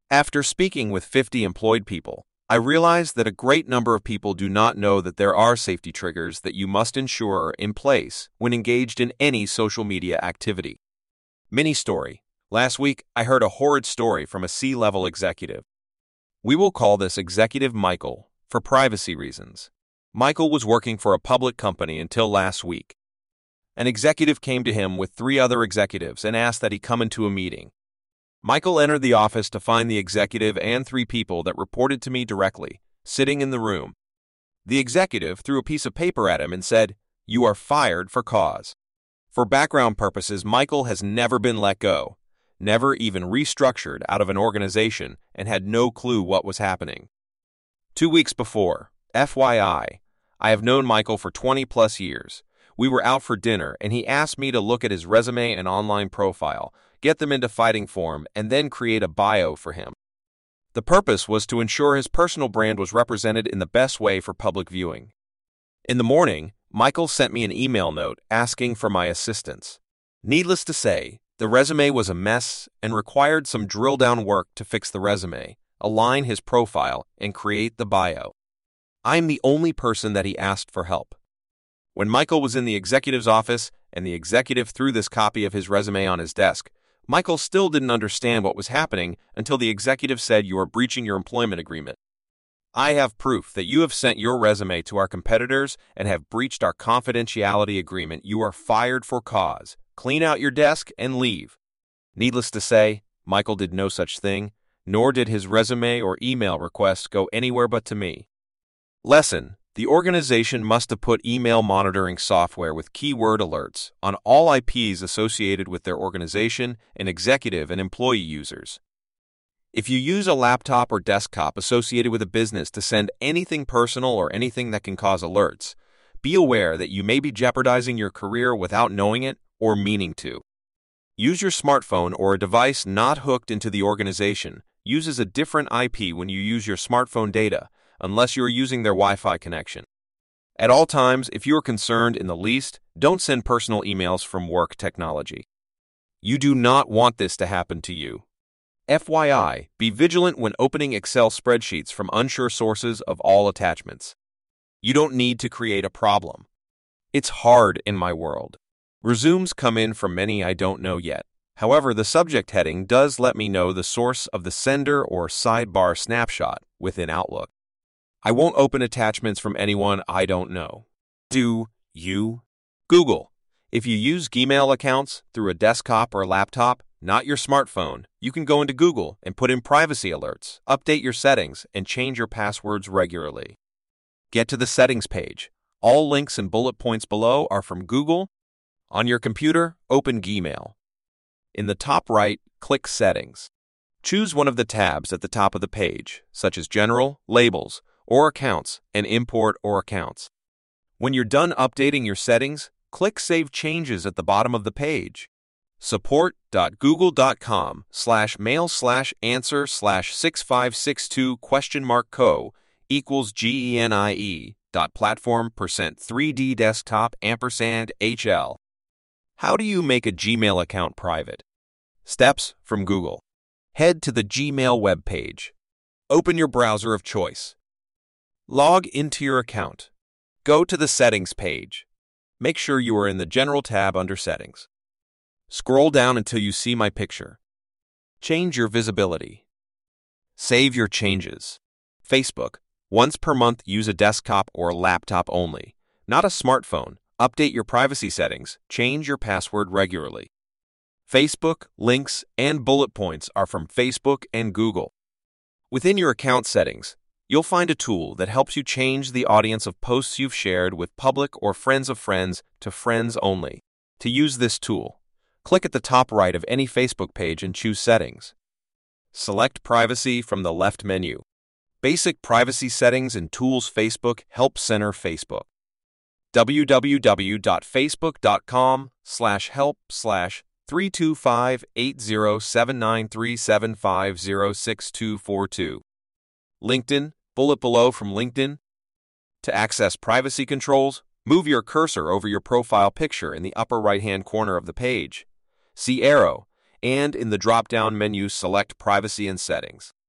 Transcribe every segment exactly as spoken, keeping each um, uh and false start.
After speaking with fifty employed people, I realized that a great number of people do not know that there are safety triggers that you must ensure are in place when engaged in any social media activity. Mini story. Last week, I heard a horrid story from a C-level executive. We will call this executive Michael for privacy reasons. Michael was working for a public company until last week. An executive came to him with three other executives and asked that he come into a meeting. Michael entered the office to find the executive and three people that reported to me directly, sitting in the room. The executive threw a piece of paper at him and said, "You are fired for cause." For background purposes, Michael has never been let go, never even restructured out of an organization, and had no clue what was happening. Two weeks before, F Y I, I have known Michael for twenty plus years. We were out for dinner, and he asked me to look at his resume and online profile, get them into fighting form, and then create a bio for him. The purpose was to ensure his personal brand was represented in the best way for public viewing. In the morning, Michael sent me an email note asking for my assistance. Needless to say, the resume was a mess and required some drill-down work to fix the resume, align his profile, and create the bio. I'm the only person that he asked for help. When Michael was in the executive's office and the executive threw this copy of his resume on his desk, Michael still didn't understand what was happening until the executive said, "You are breaching your employment agreement. I have proof that you have sent your resume to our competitors and have breached our confidentiality agreement. You are fired for cause. Clean out your desk and leave." Needless to say, Michael did no such thing, nor did his resume or email requests go anywhere but to me. Lesson: the organization must have put email monitoring software with keyword alerts on all I Ps associated with their organization and executive and employee users. If you use a laptop or desktop associated with a business to send anything personal or anything that can cause alerts, be aware that you may be jeopardizing your career without knowing it or meaning to. Use your smartphone or a device not hooked into the organization uses a different I P when you use your smartphone data, unless you are using their Wi-Fi connection. At all times, if you are concerned in the least, don't send personal emails from work technology. You do not want this to happen to you. F Y I, be vigilant when opening Excel spreadsheets from unsure sources of all attachments. You don't need to create a problem. It's hard in my world. Resumes come in from many I don't know yet. However, the subject heading does let me know the source of the sender or sidebar snapshot within Outlook. I won't open attachments from anyone I don't know. Do you? Google. If you use Gmail accounts through a desktop or a laptop, not your smartphone, you can go into Google and put in privacy alerts, update your settings, and change your passwords regularly. Get to the settings page. All links and bullet points below are from Google. On your computer, open Gmail. In the top right, click Settings. Choose one of the tabs at the top of the page, such as General, Labels, or Accounts, and Import or Accounts. When you're done updating your settings, click Save Changes at the bottom of the page. support.google.com slash mail slash answer slash six five six two question mark co equals G-E-N-I-E dot platform percent 3D desktop ampersand H L. How do you make a Gmail account private? Steps from Google. Head to the Gmail web page. Open your browser of choice. Log into your account. Go to the Settings page. Make sure you are in the General tab under Settings. Scroll down until you see my picture. Change your visibility. Save your changes. Facebook. Once per month, use a desktop or a laptop only, not a smartphone. Update your privacy settings. Change your password regularly. Facebook, links, and bullet points are from Facebook and Google. Within your account settings, you'll find a tool that helps you change the audience of posts you've shared with public or friends of friends to friends only. To use this tool, click at the top right of any Facebook page and choose Settings. Select Privacy from the left menu. Basic privacy settings and tools. Facebook Help Center. Facebook. www.facebook.com slash help slash three two five eight zero seven nine three seven five zero six two four two. LinkedIn. Bullet below from LinkedIn. To access privacy controls, move your cursor over your profile picture in the upper right-hand corner of the page. See arrow, and in the drop-down menu select Privacy and Settings.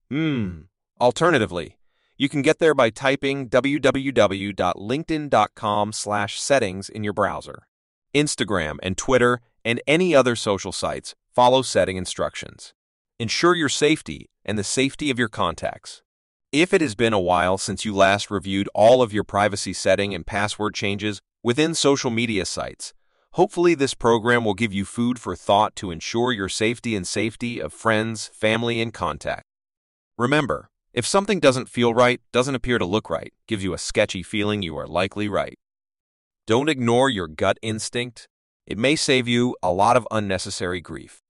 Hmm. Alternatively, you can get there by typing w w w dot linkedin dot com slash settings in your browser. Instagram and Twitter and any other social sites follow setting instructions. Ensure your safety and the safety of your contacts. If it has been a while since you last reviewed all of your privacy setting and password changes within social media sites, hopefully this program will give you food for thought to ensure your safety and safety of friends, family, and contacts. Remember, if something doesn't feel right, doesn't appear to look right, gives you a sketchy feeling, you are likely right. Don't ignore your gut instinct. It may save you a lot of unnecessary grief.